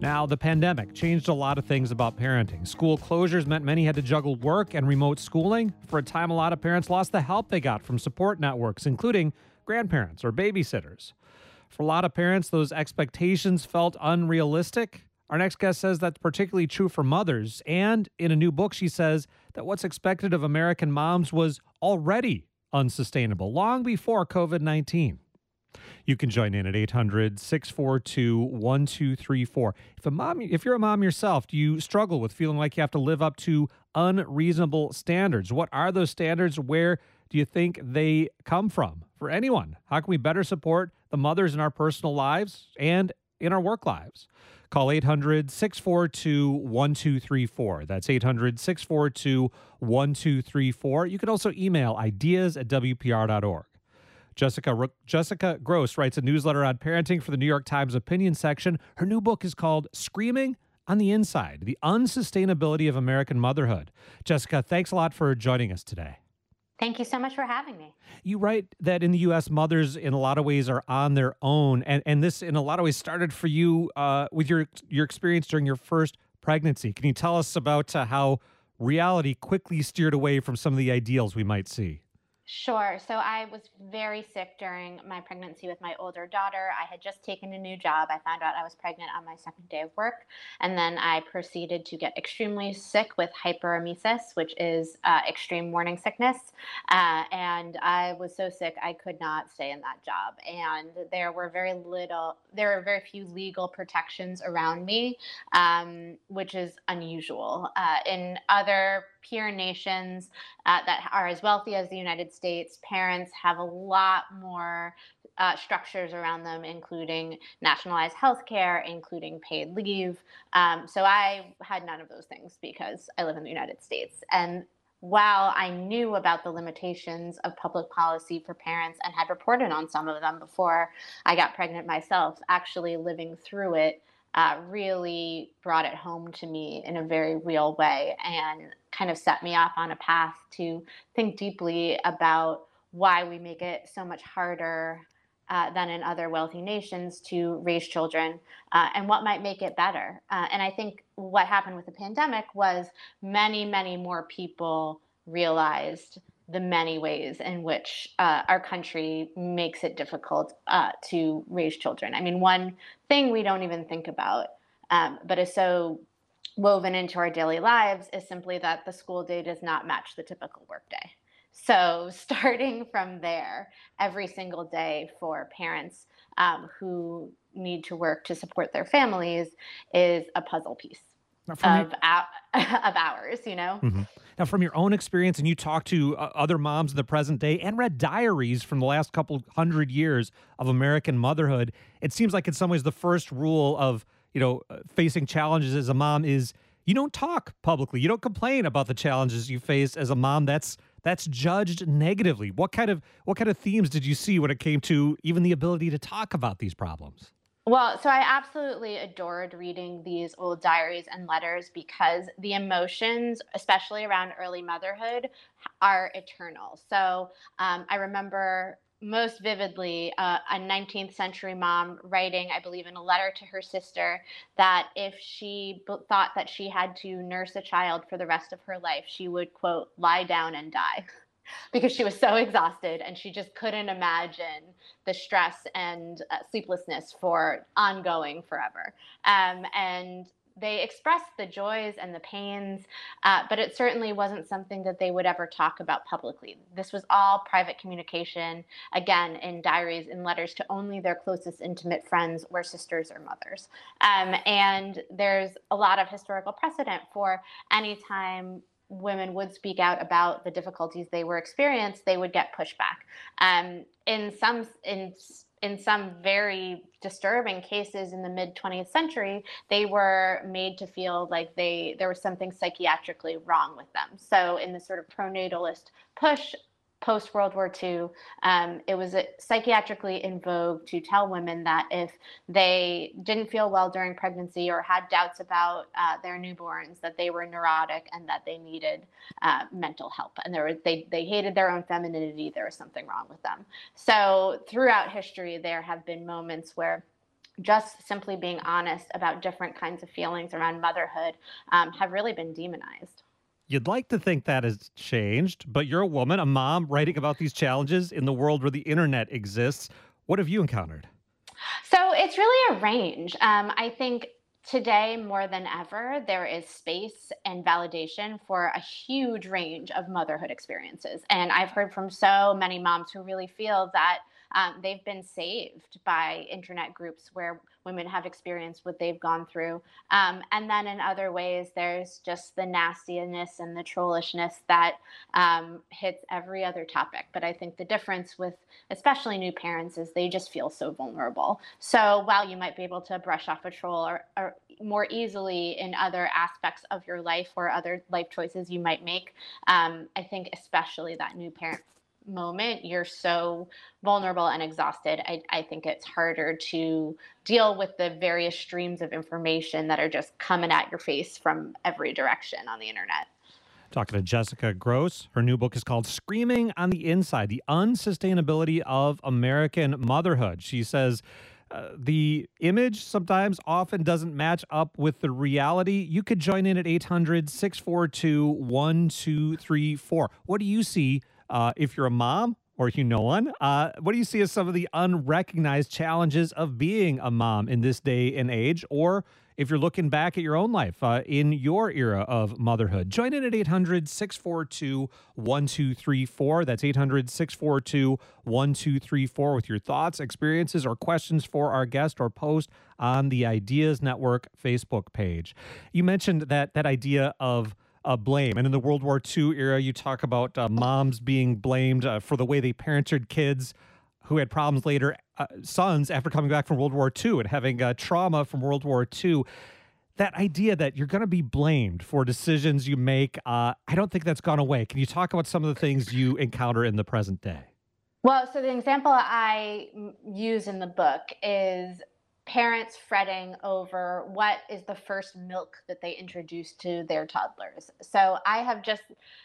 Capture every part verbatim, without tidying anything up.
Now, the pandemic changed a lot of things about parenting. School closures meant many had to juggle work and remote schooling. For a time, a lot of parents lost the help they got from support networks, including grandparents or babysitters. For a lot of parents, those expectations felt unrealistic. Our next guest says that's particularly true for mothers. And in a new book, she says that what's expected of American moms was already unsustainable long before COVID nineteen. You can join in at eight hundred, six four two, one two three four. If a mom, if you're a mom yourself, do you struggle with feeling like you have to live up to unreasonable standards? What are those standards? Where do you think they come from? For anyone, how can we better support the mothers in our personal lives and in our work lives? Call eight hundred, six four two, one two three four. That's eight hundred, six four two, one two three four. You can also email ideas at w p r dot org. Jessica Jessica Gross writes a newsletter on parenting for the New York Times opinion section. Her new book is called Screaming on the Inside: The Unsustainability of American Motherhood. Jessica, thanks a lot for joining us today. Thank you so much for having me. You write that in the U S, mothers in a lot of ways are on their own. And, and this, in a lot of ways, started for you uh, with your, your experience during your first pregnancy. Can you tell us about uh, how reality quickly steered away from some of the ideals we might see? Sure. So I was very sick during my pregnancy with my older daughter. I had just taken a new job. I found out I was pregnant on my second day of work. And then I proceeded to get extremely sick with hyperemesis, which is uh, extreme morning sickness. Uh, and I was so sick, I could not stay in that job. And there were very little, there were very few legal protections around me, um, which is unusual. Uh, in other peer nations uh, that are as wealthy as the United States, parents have a lot more uh, structures around them, including nationalized health care, including paid leave. Um, so I had none of those things because I live in the United States. And while I knew about the limitations of public policy for parents and had reported on some of them before I got pregnant myself, actually living through it Uh, really brought it home to me in a very real way and kind of set me off on a path to think deeply about why we make it so much harder uh, than in other wealthy nations to raise children uh, and what might make it better. Uh, and I think what happened with the pandemic was many, many more people realized the many ways in which uh, our country makes it difficult uh, to raise children. I mean, one thing we don't even think about, um, but is so woven into our daily lives, is simply that the school day does not match the typical workday. So, starting from there, every single day for parents um, who need to work to support their families is a puzzle piece Now, from your, of, hou- of hours, you know? Mhm. Now, from your own experience, and you talked to uh, other moms in the present day and read diaries from the last couple hundred years of American motherhood, it seems like in some ways the first rule of, you know, uh, facing challenges as a mom is you don't talk publicly. You don't complain about the challenges you face as a mom. That's that's judged negatively. What kind of what kind of themes did you see when it came to even the ability to talk about these problems? Well, so I absolutely adored reading these old diaries and letters because the emotions, especially around early motherhood, are eternal. So um, I remember most vividly uh, a nineteenth century mom writing, I believe, in a letter to her sister that if she b- thought that she had to nurse a child for the rest of her life, she would, quote, lie down and die because she was so exhausted and she just couldn't imagine the stress and uh, sleeplessness for ongoing forever. Um, and they expressed the joys and the pains, uh, but it certainly wasn't something that they would ever talk about publicly. This was all private communication, again, in diaries and letters to only their closest intimate friends or sisters or mothers. Um, and there's a lot of historical precedent for any time women would speak out about the difficulties they were experiencing, they would get pushback. Um, in some in in some very disturbing cases in the mid twentieth century, they were made to feel like they there was something psychiatrically wrong with them. So in the sort of pronatalist push post World War Two, um, it was uh, psychiatrically in vogue to tell women that if they didn't feel well during pregnancy or had doubts about uh, their newborns, that they were neurotic and that they needed uh, mental help. And there was, they, they hated their own femininity. There was something wrong with them. So throughout history, there have been moments where just simply being honest about different kinds of feelings around motherhood um, have really been demonized. You'd like to think that has changed, but you're a woman, a mom, writing about these challenges in the world where the internet exists. What have you encountered? So it's really a range. Um, I think today more than ever, there is space and validation for a huge range of motherhood experiences. And I've heard from so many moms who really feel that um, they've been saved by internet groups where women have experienced what they've gone through. Um, and then in other ways, there's just the nastiness and the trollishness that um, hits every other topic. But I think the difference with especially new parents is they just feel so vulnerable. So while you might be able to brush off a troll or, or more easily in other aspects of your life or other life choices you might make, um, I think especially that new parent moment, you're so vulnerable and exhausted. I, I think it's harder to deal with the various streams of information that are just coming at your face from every direction on the internet. Talking to Jessica Gross. Her new book is called Screaming on the Inside: The Unsustainability of American Motherhood. She says uh, the image sometimes often doesn't match up with the reality. You could join in at eight hundred, six four two, one two three four. What do you see uh, if you're a mom or you know one? Uh, what do you see as some of the unrecognized challenges of being a mom in this day and age? Or if you're looking back at your own life uh, in your era of motherhood, join in at eight hundred, six four two, one two three four. That's eight hundred, six four two, one two three four with your thoughts, experiences, or questions for our guest, or post on the Ideas Network Facebook page. You mentioned that that idea of uh, blame. And in the World War Two era, you talk about uh, moms being blamed uh, for the way they parented kids who had problems later, uh, sons after coming back from World War Two and having uh, trauma from World War Two. That idea that you're going to be blamed for decisions you make, uh, I don't think that's gone away. Can you talk about some of the things you encounter in the present day? Well, so the example I m- use in the book is parents fretting over what is the first milk that they introduce to their toddlers. So I have just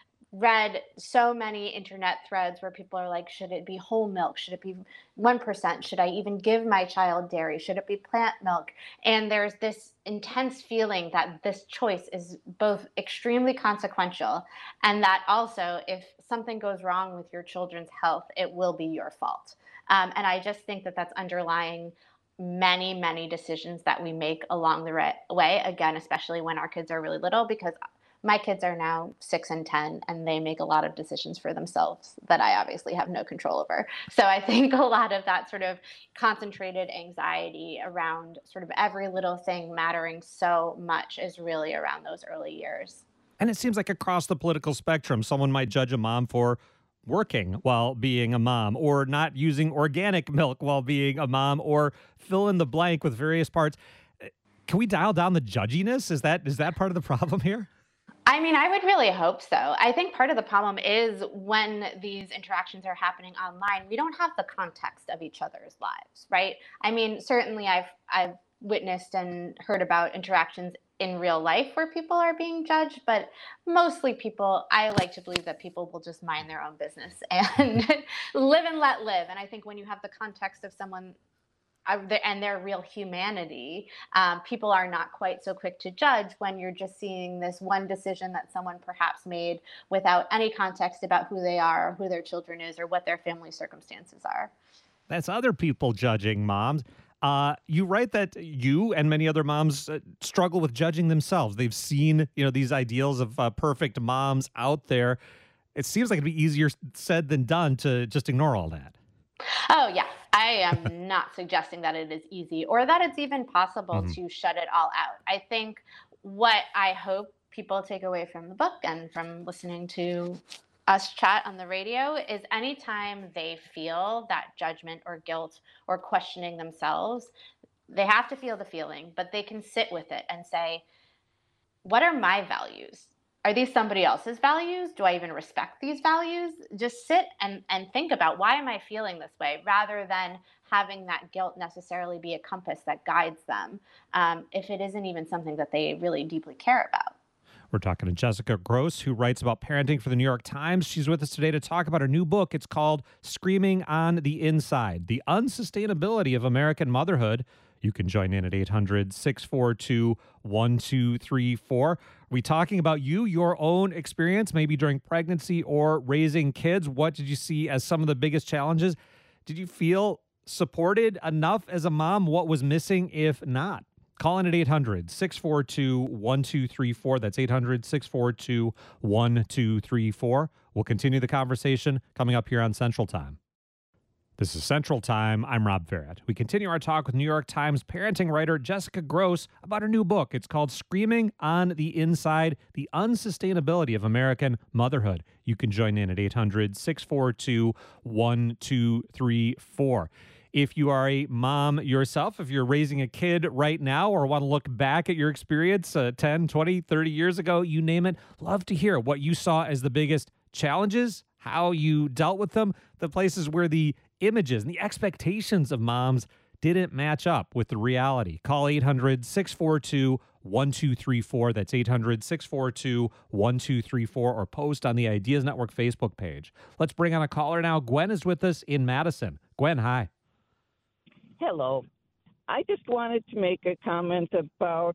read so many internet threads where people are like, should it be whole milk? Should it be one percent? Should I even give my child dairy? Should it be plant milk? And there's this intense feeling that this choice is both extremely consequential and that also, if something goes wrong with your children's health, it will be your fault. Um, and I just think that that's underlying many, many decisions that we make along the right way. Again, especially when our kids are really little, because my kids are now six and ten, and they make a lot of decisions for themselves that I obviously have no control over. So I think a lot of that sort of concentrated anxiety around sort of every little thing mattering so much is really around those early years. And it seems like across the political spectrum, someone might judge a mom for working while being a mom, or not using organic milk while being a mom, or fill in the blank with various parts. Can we dial down the judginess? Is that is that part of the problem here? I mean, I would really hope so. I think part of the problem is when these interactions are happening online, we don't have the context of each other's lives, right? I mean, certainly I've I've witnessed and heard about interactions in real life where people are being judged, but mostly people, I like to believe that people will just mind their own business and live and let live. And I think when you have the context of someone uh, and their real humanity, um, people are not quite so quick to judge when you're just seeing this one decision that someone perhaps made without any context about who they are, or who their children is, or what their family circumstances are. That's other people judging moms. Uh, you write that you and many other moms uh, struggle with judging themselves. They've seen, you know, these ideals of uh, perfect moms out there. It seems like it'd be easier said than done to just ignore all that. Oh, yeah. I am not suggesting that it is easy or that it's even possible Mhm. to shut it all out. I think what I hope people take away from the book and from listening to us chat on the radio is anytime they feel that judgment or guilt or questioning themselves, they have to feel the feeling, but they can sit with it and say, what are my values? Are these somebody else's values? Do I even respect these values? Just sit and, and think about, why am I feeling this way, rather than having that guilt necessarily be a compass that guides them, um, if it isn't even something that they really deeply care about. We're talking to Jessica Gross, who writes about parenting for the New York Times. She's with us today to talk about her new book. It's called Screaming on the Inside: The Unsustainability of American Motherhood. You can join in at eight hundred, six four two, one two three four. Are we talking about you, your own experience, maybe during pregnancy or raising kids? What did you see as some of the biggest challenges? Did you feel supported enough as a mom? What was missing if not? Call in at eight hundred, six four two, one two three four. That's eight hundred, six four two, one two three four. We'll continue the conversation coming up here on Central Time. This is Central Time. I'm Rob Farrett. We continue our talk with New York Times parenting writer Jessica Grose about her new book. It's called Screaming on the Inside, The Unsustainability of American Motherhood. You can join in at eight hundred, six four two, one two three four. If you are a mom yourself, if you're raising a kid right now or want to look back at your experience uh, ten, twenty, thirty years ago, you name it, love to hear what you saw as the biggest challenges, how you dealt with them, the places where the images and the expectations of moms didn't match up with the reality. Call eight hundred, six four two, one two three four. That's eight hundred, six four two, one two three four, or post on the Ideas Network Facebook page. Let's bring on a caller now. Gwen is with us in Madison. Gwen, hi. Hello. I just wanted to make a comment about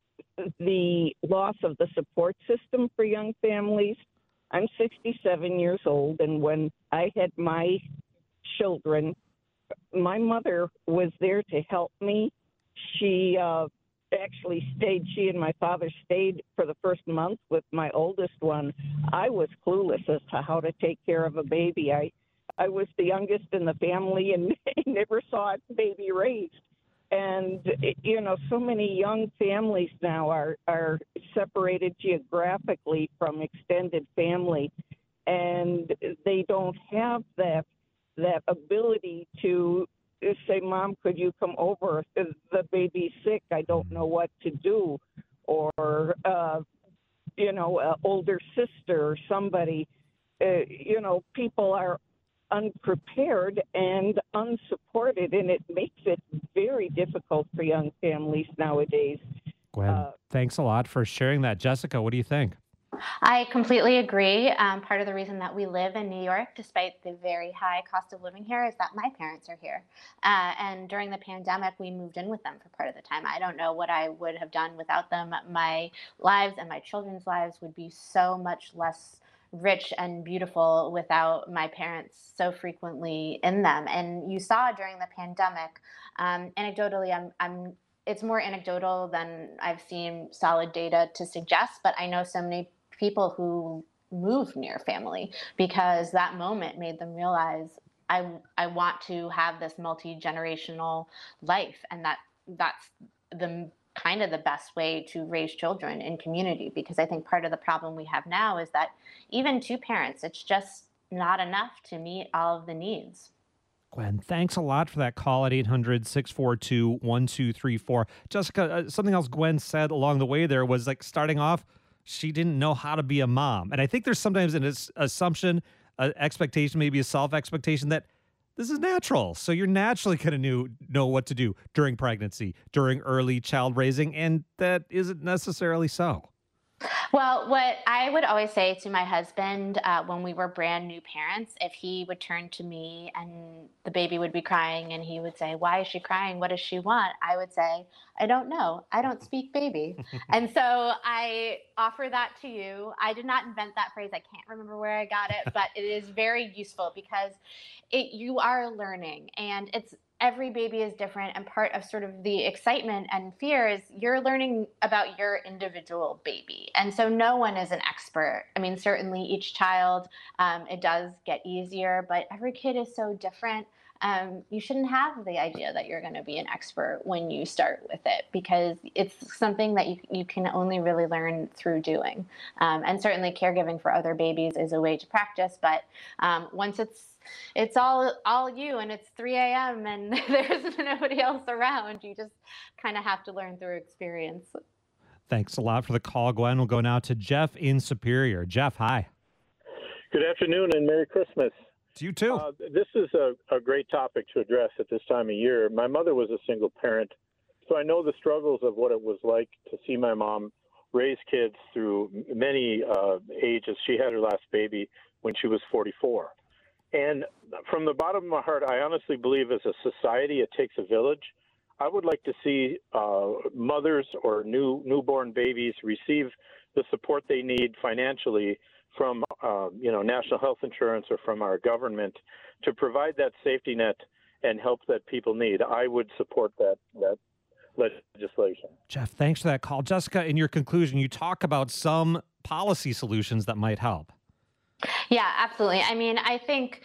the loss of the support system for young families. I'm sixty-seven years old, and when I had my children, my mother was there to help me. She uh, actually stayed, she and my father stayed for the first month with my oldest one. I was clueless as to how to take care of a baby. I, I was the youngest in the family and never saw a baby raised. And, you know, so many young families now are, are separated geographically from extended family, and they don't have that that ability to say, Mom, could you come over? The baby's sick. I don't know what to do. Or, uh, you know, an older sister or somebody. Uh, you know, people are unprepared and unsupported, and it makes it very difficult for young families nowadays. Gwen, Uh, thanks a lot for sharing that. Jessica, what do you think? I completely agree. Um, part of the reason that we live in New York, despite the very high cost of living here, is that my parents are here. Uh, and during the pandemic, we moved in with them for part of the time. I don't know what I would have done without them. My lives and my children's lives would be so much less rich and beautiful without my parents so frequently in them. And you saw during the pandemic, um, anecdotally, I'm, I'm it's more anecdotal than I've seen solid data to suggest, but I know so many people who moved near family because that moment made them realize I I want to have this multi-generational life, and that that's the kind of the best way to raise children in community, because I think part of the problem we have now is that even two parents, it's just not enough to meet all of the needs. Gwen, thanks a lot for that call at eight hundred, six four two, one two three four. Jessica, uh, something else Gwen said along the way there was like starting off, she didn't know how to be a mom. And I think there's sometimes an as- assumption, an expectation, maybe a self-expectation that this is natural. So you're naturally going to know what to do during pregnancy, during early child raising, and that isn't necessarily so. Well, what I would always say to my husband uh, when we were brand new parents, if he would turn to me and the baby would be crying and he would say, "Why is she crying? What does she want?" I would say, "I don't know. I don't speak baby." And so I offer that to you. I did not invent that phrase. I can't remember where I got it, but it is very useful because it, you are learning, and it's every baby is different, and part of sort of the excitement and fear is you're learning about your individual baby. And so no one is an expert. I mean, certainly each child, um, it does get easier, but every kid is so different. Um, you shouldn't have the idea that you're going to be an expert when you start with it, because it's something that you, you can only really learn through doing. Um, and certainly caregiving for other babies is a way to practice, but um, once it's it's all all you and it's three a.m. and there's nobody else around, you just kind of have to learn through experience. Thanks a lot for the call, Gwen. We'll go now to Jeff in Superior. Jeff, hi. Good afternoon and Merry Christmas. To you too. Uh, this is a, a great topic to address at this time of year. My mother was a single parent, so I know the struggles of what it was like to see my mom raise kids through many uh, ages. She had her last baby when she was forty-four. And from the bottom of my heart, I honestly believe as a society, it takes a village. I would like to see uh, mothers or new newborn babies receive the support they need financially from, uh, you know, national health insurance or from our government to provide that safety net and help that people need. I would support that that legislation. Jeff, thanks for that call. Jessica, in your conclusion, you talk about some policy solutions that might help. Yeah, absolutely. I mean, I think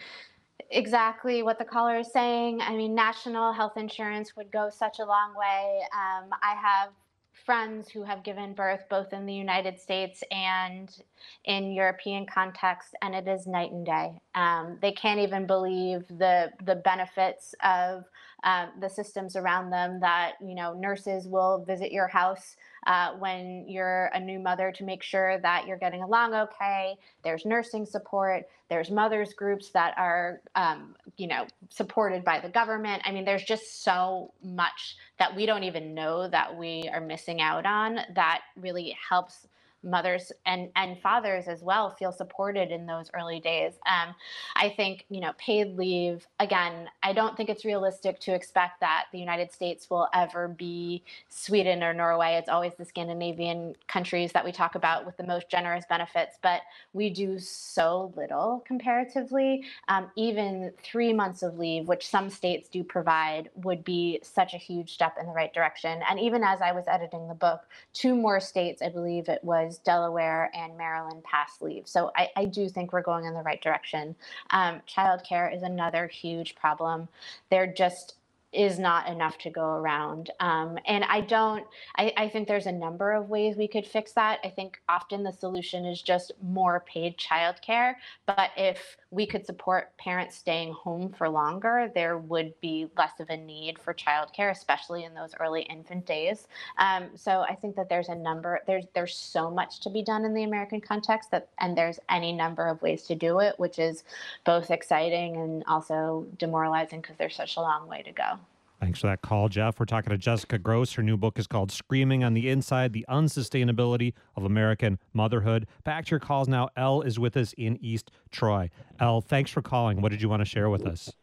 exactly what the caller is saying. I mean, national health insurance would go such a long way. Um, I have friends who have given birth both in the United States and in European context, and it is night and day. Um, they can't even believe the the benefits of uh, the systems around them. That, you know, nurses will visit your house uh, when you're a new mother to make sure that you're getting along okay. There's nursing support. There's mothers groups that are, um, you know, supported by the government. I mean, there's just so much that we don't even know that we are missing out on that really helps mothers and, and fathers as well feel supported in those early days. Um, I think, you know, paid leave, again, I don't think it's realistic to expect that the United States will ever be Sweden or Norway. It's always the Scandinavian countries that we talk about with the most generous benefits, but we do so little comparatively. Um, even three months of leave, which some states do provide, would be such a huge step in the right direction. And even as I was editing the book, two more states, I believe it was Delaware and Maryland, passed leave. So I, I do think we're going in the right direction. Um, childcare is another huge problem. There just is not enough to go around. Um, and I don't, I, I think there's a number of ways we could fix that. I think often the solution is just more paid childcare. But if we could support parents staying home for longer, there would be less of a need for childcare, especially in those early infant days. Um, so I think that there's a number, there's there's so much to be done in the American context, that, and there's any number of ways to do it, which is both exciting and also demoralizing because there's such a long way to go. Thanks for that call, Jeff. We're talking to Jessica Gross. Her new book is called Screaming on the Inside, The Unsustainability of American Motherhood. Back to your calls now. Elle is with us in East Troy. Elle, thanks for calling. What did you want to share with us?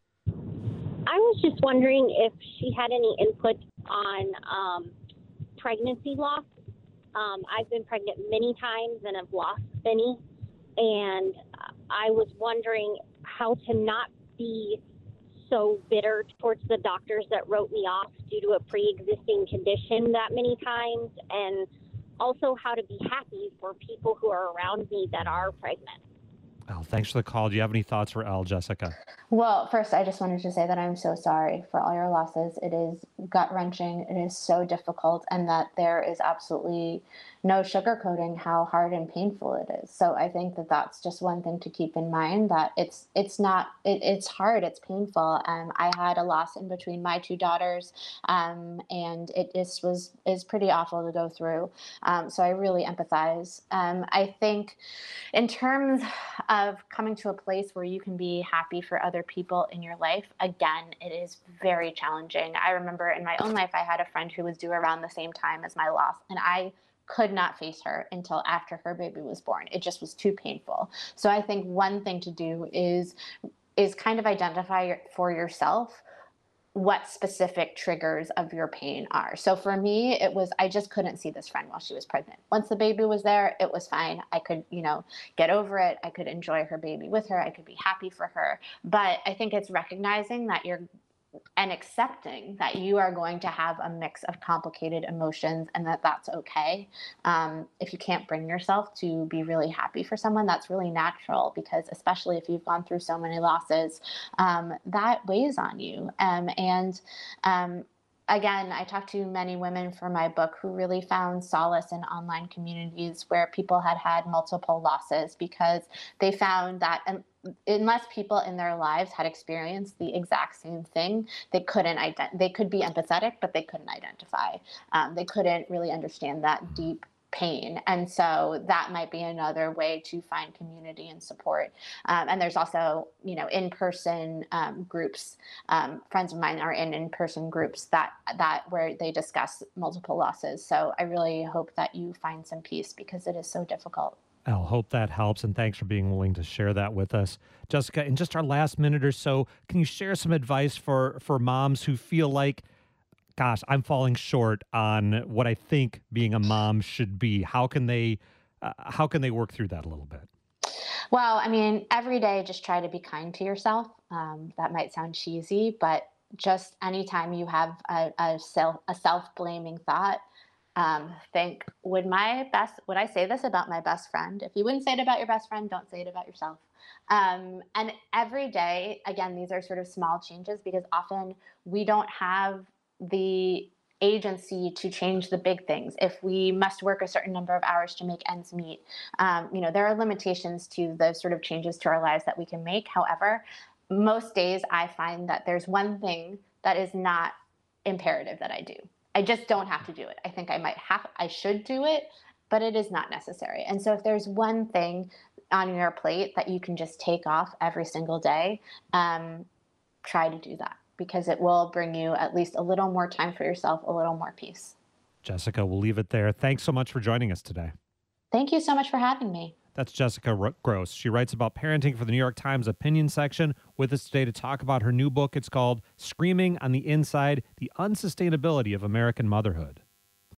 I was just wondering if she had any input on um, pregnancy loss. Um, I've been pregnant many times and have lost Benny. And I was wondering how to not be so bitter towards the doctors that wrote me off due to a pre-existing condition that many times, and also how to be happy for people who are around me that are pregnant. Elle, thanks for the call. Do you have any thoughts for Elle, Jessica? Well, first, I just wanted to say that I'm so sorry for all your losses. It is gut-wrenching. It is so difficult, and that there is absolutely no sugarcoating how hard and painful it is. So I think that that's just one thing to keep in mind, that it's it's not, it, it's hard, it's painful. Um, I had a loss in between my two daughters, um, and it just was is pretty awful to go through. Um, so I really empathize. Um, I think in terms of coming to a place where you can be happy for other people in your life, again, it is very challenging. I remember in my own life, I had a friend who was due around the same time as my loss, and I could not face her until after her baby was born. It just was too painful. So I think one thing to do is is kind of identify for yourself what specific triggers of your pain are. So for me, it was, I just couldn't see this friend while she was pregnant. Once the baby was there, it was fine. I could, you know, get over it. I could enjoy her baby with her. I could be happy for her. But I think it's recognizing that you're, and accepting that you are going to have a mix of complicated emotions, and that that's okay. Um, if you can't bring yourself to be really happy for someone, that's really natural, because especially if you've gone through so many losses, um, that weighs on you. Um, and um, Again, I talked to many women for my book who really found solace in online communities where people had had multiple losses, because they found that unless people in their lives had experienced the exact same thing, they couldn't ident- they could be empathetic, but they couldn't identify. Um, they couldn't really understand that deep pain. And so that might be another way to find community and support. Um, and there's also, you know, in-person um, groups. Um, friends of mine are in in-person groups that that where they discuss multiple losses. So I really hope that you find some peace, because it is so difficult. I'll hope that helps, and thanks for being willing to share that with us. Jessica, in just our last minute or so, can you share some advice for, for moms who feel like gosh, I'm falling short on what I think being a mom should be. How can they, uh, how can they work through that a little bit? Well, I mean, every day just try to be kind to yourself. Um, that might sound cheesy, but just anytime you have a, a self a self blaming thought, um, think, would my best would I say this about my best friend? If you wouldn't say it about your best friend, don't say it about yourself. Um, and every day, again, these are sort of small changes because often we don't have the agency to change the big things. If we must work a certain number of hours to make ends meet, um, you know, there are limitations to the sort of changes to our lives that we can make. However, most days I find that there's one thing that is not imperative that I do. I just don't have to do it. I think I might have, I should do it, but it is not necessary. And so if there's one thing on your plate that you can just take off every single day, um, try to do that because it will bring you at least a little more time for yourself, a little more peace. Jessica, we'll leave it there. Thanks so much for joining us today. Thank you so much for having me. That's Jessica R- Gross. She writes about parenting for the New York Times opinion section. With us today to talk about her new book. It's called Screaming on the Inside: The Unsustainability of American Motherhood.